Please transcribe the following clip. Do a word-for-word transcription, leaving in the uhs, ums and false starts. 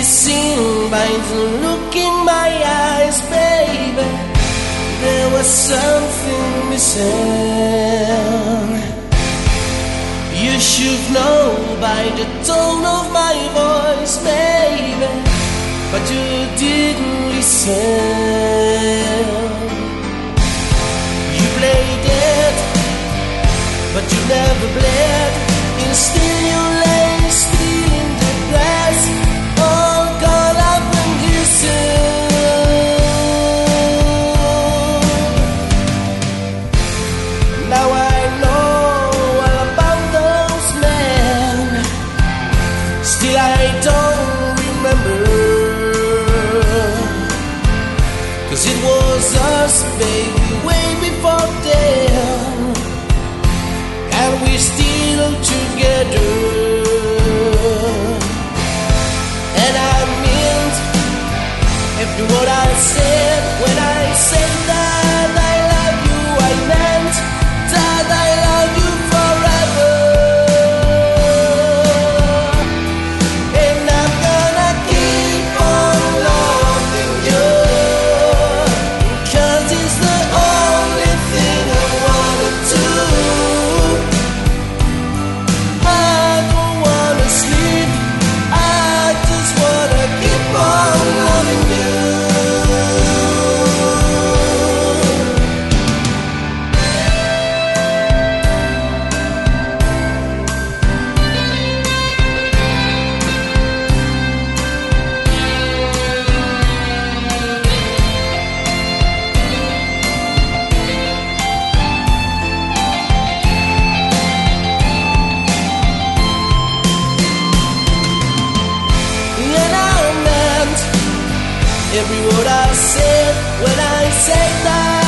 seen by the look in my eyes, baby. There was something missing. You should know by the tone of my voice, baby, but you didn't listen. You played it, but you never bled. Instead you lay still in the grass, all caught up in kisses. Now I know all about those men, still I don't remember, 'cause it was us, baby, way before then, and we're still together. And I meant every word I said when I said that I love you. I meant that I love you forever. And I'm gonna keep on loving you, 'cause it's the only thing I wanna do. I don't wanna sleep, I just wanna keep on loving you. And I meant every word I said when I said that